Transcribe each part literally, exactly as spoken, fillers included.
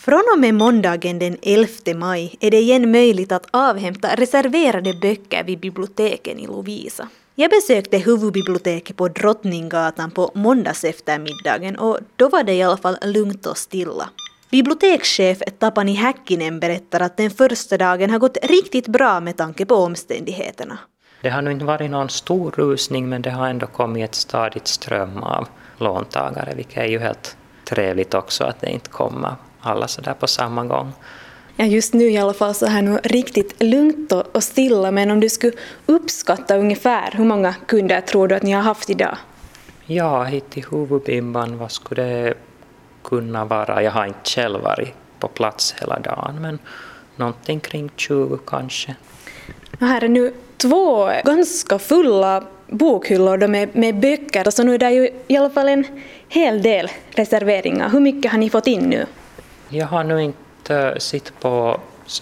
Från och med måndagen den elfte maj är det igen möjligt att avhämta reserverade böcker vid biblioteken i Lovisa. Jag besökte huvudbiblioteket på Drottninggatan på måndags eftermiddagen och då var det i alla fall lugnt och stilla. Bibliotekschef Tapani Häkkinen berättar att den första dagen har gått riktigt bra med tanke på omständigheterna. Det har nog inte varit någon stor rusning, men det har ändå kommit ett stadigt ström av låntagare, vilket är ju helt trevligt också att det inte kommer alla så där på samma gång. Ja, just nu i alla fall så här nu riktigt lugnt och stilla, men om du skulle uppskatta ungefär hur många kunder tror du att ni har haft idag? Ja, hit i huvudbibban, vad skulle det kunna vara? Jag har inte själv varit på plats hela dagen, men någonting kring tjugo kanske. Och här är nu två ganska fulla bokhyllor då med, med böcker, så nu är det ju i alla fall en hel del reserveringar. Hur mycket har ni fått in nu? Jag har nu inte sett på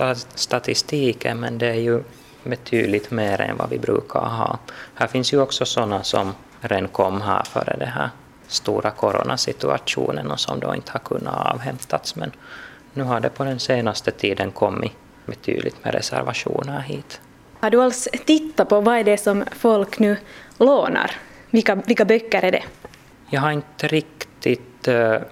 statistiken, men det är ju betydligt mer än vad vi brukar ha. Här finns ju också sådana som redan kom här före det här stora coronasituationen och som då inte har kunnat avhämtats, men nu har det på den senaste tiden kommit betydligt med reservationer hit. Har du alls tittat på vad är det som folk nu lånar? Vilka, vilka böcker är det? Jag har inte riktigt...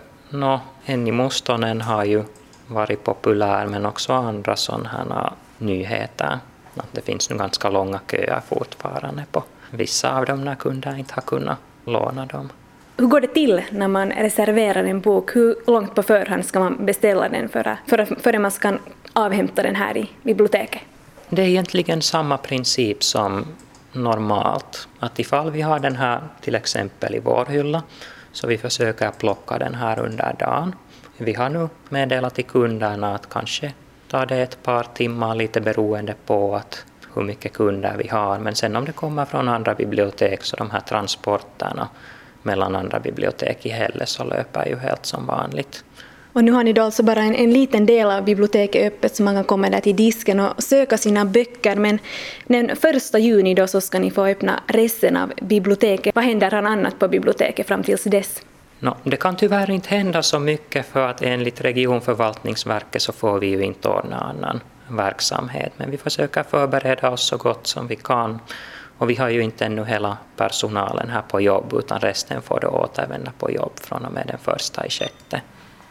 No, Henni Mustonen har ju varit populär, men också andra sådana här nyheter. Det finns nu ganska långa köer fortfarande på vissa av dem när kunder inte har kunnat låna dem. Hur går det till när man reserverar en bok? Hur långt på förhand ska man beställa den för, för, för att man ska avhämta den här i biblioteket? Det är egentligen samma princip som normalt. Att ifall vi har den här till exempel i vår hylla, så vi försöker plocka den här under dagen. Vi har nu meddelat till kunderna att kanske tar det ett par timmar, lite beroende på att hur mycket kunder vi har. Men sen om det kommer från andra bibliotek, så de här transporterna mellan andra bibliotek i Hälle så löper ju helt som vanligt. Och nu har ni då alltså bara en, en liten del av biblioteket öppet, så man kan komma där till disken och söka sina böcker. Men den första juni då så ska ni få öppna resten av biblioteket. Vad händer annat på biblioteket fram tills dess? No, det kan tyvärr inte hända så mycket, för att enligt regionförvaltningsverket så får vi ju inte ordna annan verksamhet. Men vi försöker förbereda oss så gott som vi kan. Och vi har ju inte ännu hela personalen här på jobb, utan resten får då återvända på jobb från och med den första i sjätte.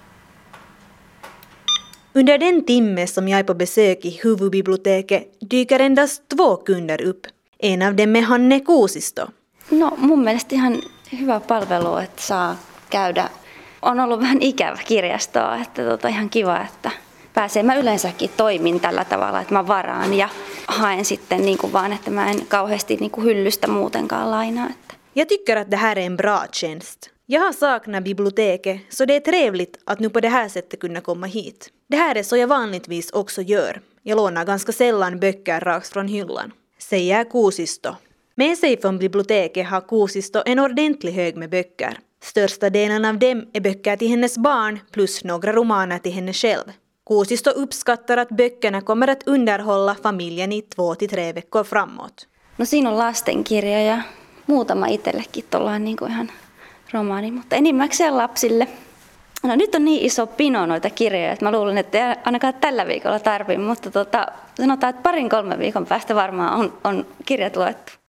Under den timme som jag är på besök i huvudbiblioteket dyker endast två kunder upp. En av dem är Hanne Kuusisto. No, mun mielestä ihan hyvä palvelu, että saa käydä. On ollut vähän ikävä kirjastoa, että tota, ihan kiva, että pääsee. Mä yleensäkin toimin tällä tavalla, että mä varaan ja haen sitten niin kuin vaan, että mä en kauheasti niin kuin hyllystä muutenkaan lainaa. Että. Jag tycker att det här är en bra tjänst. Jag har saknat biblioteket, så det är trevligt att nu på det här sättet kunna komma hit. Det här är så jag vanligtvis också gör. Jag lånar ganska sällan böcker rakt från hyllan, säger Kuusisto. Med sig från biblioteket har Kuusisto en ordentlig hög med böcker. Största delen av dem är böcker till hennes barn plus några romaner till henne själv. Kuusisto uppskattar att böckerna kommer att underhålla familjen i två till tre veckor framåt. No siinä on lastenkirjoja, muutama itsellekin tuollainen niin kuin ihan romaani, mutta enimmäkseen lapsille. No nyt on niin iso pino noita kirjoja, että mä luulen, että ei ainakaan tällä viikolla tarvitse, mutta tota, sanotaan, että parin kolmen viikon päästä varmaan on, on kirjat luettu.